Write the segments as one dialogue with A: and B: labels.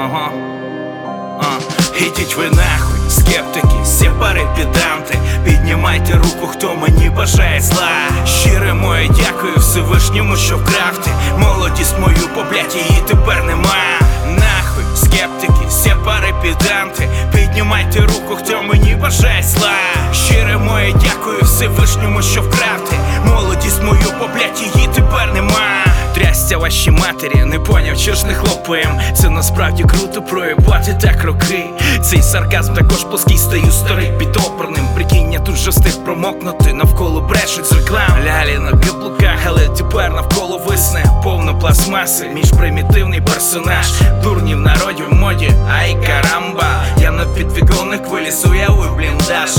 A: Ідіть ви нахуй, скептики, сепари, піданти. Піднімайте руку, хто мені бажає зла. Щире моє дякую Всевишньому, що вкрав ти молодість мою, бо, блядь, її тепер нема. Нахуй, скептики, сепари, піданти. Піднімайте руку, хто мені бажає зла. Щире моє дякую Всевишньому, що вкрав ти молодість мою, бо, блядь, її тепер нема. Трясся ваші матері, не поняв, що ж не хлопаєм. Це насправді круто проїбати так роки. Цей сарказм також плоский, стаю старий підопорним. Прикинь, я тут же встиг промокнути, навколо брешуть з реклам. Лялі на каблуках, але тепер навколо висне повно пластмаси, між примітивний персонаж. Дурні в народі в моді, ай карамба. Я на підвіконник вилізу, я у бліндаж.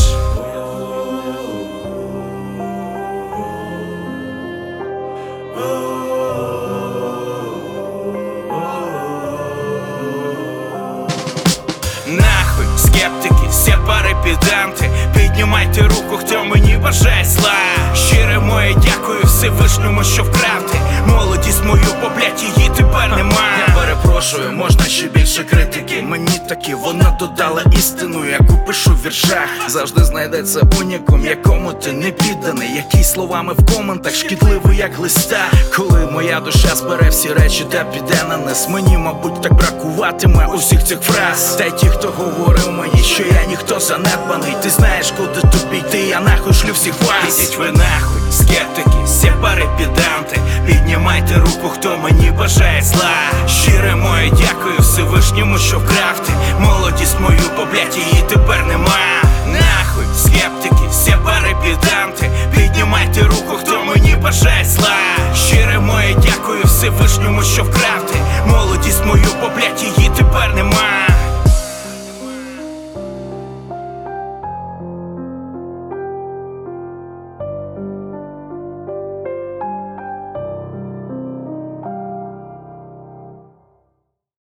A: Нахуй, скептики, сепари, піданти. Піднімайте руку, хто мені бажає зла. Щире моє дякую Всевишньому, що вкрав ти молодість мою, бо, блядь, її тепер нема. Я перепрошую, можна ще більше критики. Мені таки вона додала істину, яку пишу в віршах. Завжди знайдеться унікум, якому ти не підданий, який словами в коментах шкідливий, як глиста. Коли моя душа збере всі речі та піде на низ, мені, мабуть, так бракуватиме усіх цих фраз. Та й ті, хто говорив мені, що я ніхто занедбаний. Ти знаєш, куди тобі йти, я нахуй шлю всіх вас. Ідіть ви нахуй, скептики, сепари, піданти. Піднімайте руку, хто мені бажає зла. Щире моє дякую Всевишньому, що вкрав ти молодість мою, бо, блядь, її тепер нема. Нахуй, скептики, сепари, піданти. Піднімайте руку, хто мені бажає зла. Щире моє дякую Всевишньому, що вкрав ти молодість мою, бо, блядь, її тепер нема.